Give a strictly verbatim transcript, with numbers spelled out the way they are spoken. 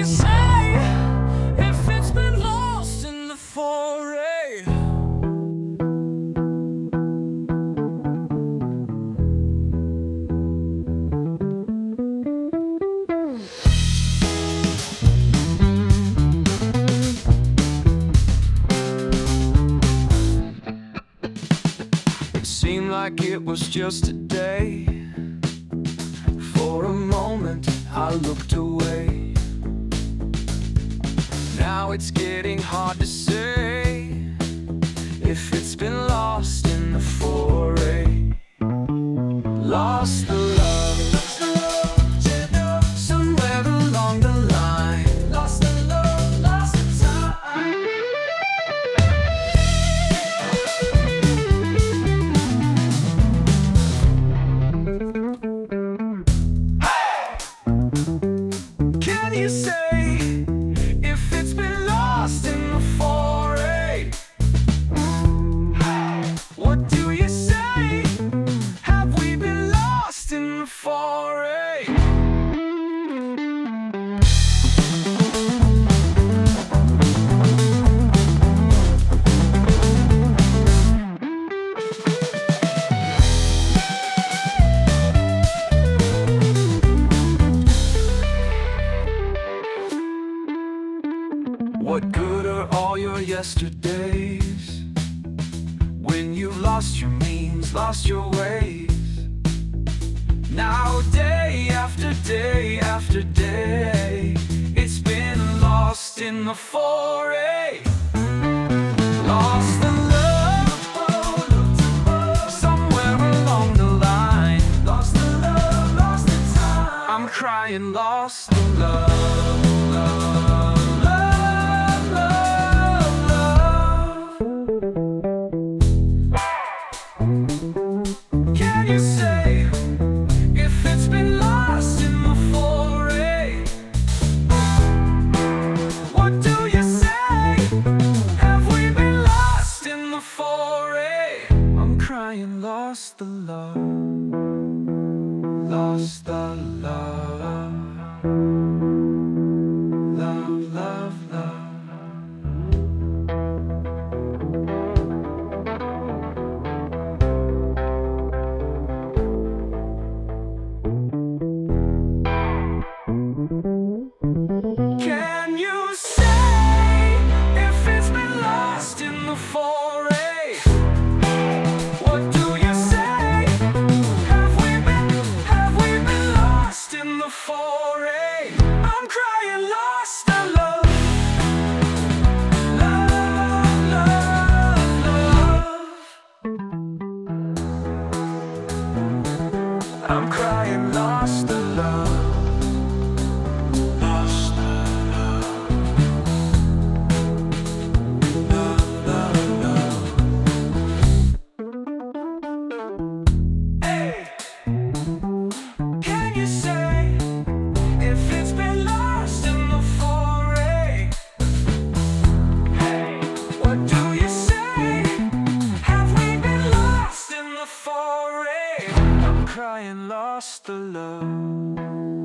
you say if it's been lost in the foray? It seemed like it was just a day. For a moment I looked away. Now it's getting hard to say if it's been lost in the foray. Lost the love somewhere along the line. Lost the love, lost the time. Can you say if it's been lost in the foray? What do you say? Have we been lost in the foray? What good are all your yesterdays when you've lost your means, lost your ways? Now day after day after day, it's been lost in the foray. Lost the love somewhere along the line. Lost the love, lost the time. I'm crying, lost the love, love. Can you say if it's been lost in the foray? What do you say? Have we been lost in the foray? I'm crying, lost the love, lost the love, love, love, love. Can you say if it's been lost in the foray? What do you say? Have we been, have we been lost in the foray? I'm crying, lost the love, love, love, love. I'm crying, lost the love. Can you say if it's been lost in the foray? Hey, what do you say? Have we been lost in the foray? I'm crying, lost the love.